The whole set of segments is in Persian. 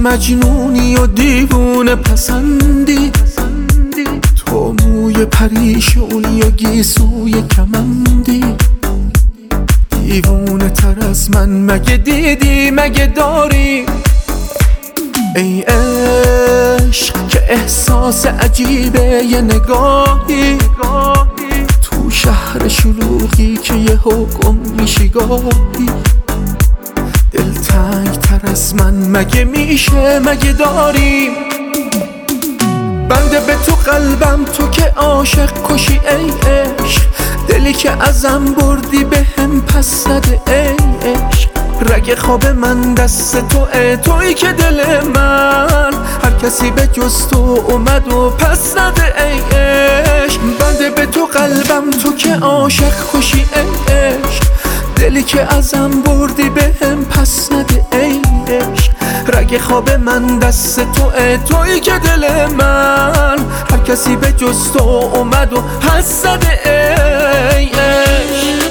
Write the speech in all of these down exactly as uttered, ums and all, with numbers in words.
مجنونی و دیوونه پسندی، تو موی پریشونی و گیسوی کمندی. دیوونه تر از من مگه دیدی مگه داری؟ ای عشق که احساس عجیبه یه نگاهی تو شهر شلوغی که یه حکم میشی گاهی. دلتنگ تر از من مگه میشه مگه داری؟ بنده به تو قلبم تو که عاشق کشی ای عشق، دلی که ازم بردی به هم پس نده ای عشق. رگ خواب من دست تو ای تویی که دل من هر کسی به جز تو اومد و پس نده ای عشق. بنده به تو قلبم تو که عاشق کشی ای عشق، دلی که ازم بردی به هم پس نده ای عشق. رگ خواب من دست تو ای تویی که دل من هر کسی به جز تو اومد و پس نده ای عشق.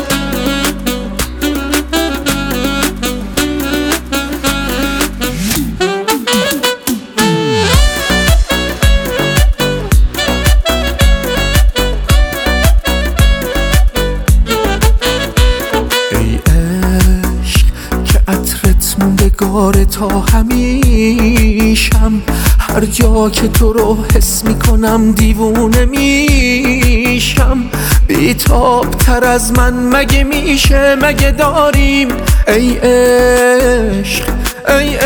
موندگار تا همیشم، هر جا که تو رو حس میکنم دیوونه میشم. بیتاب تر از من مگه میشه مگه داریم؟ ای عشق ای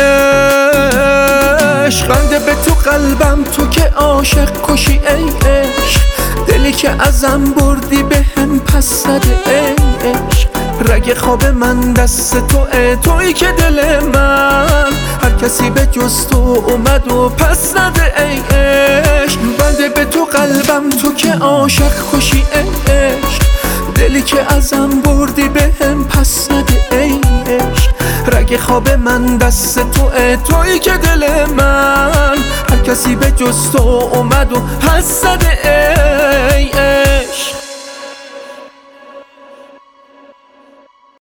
عشق، بنده به تو قلبم تو که عاشق کشی ای عشق، دلی که ازم بردی به هم پس نده ای عشق. رگ خواب من دست تو ای تویی که دل من هر کسی به جز تو اومد و پس نده ای عشق. بنده به تو قلبم تو که عاشق کشی ای عشق، دلی که ازم بردی به هم پس نده ای عشق. رگ خواب من دست تو ای تویی که دل من هر کسی به جز تو اومد و پس نده ای عشق.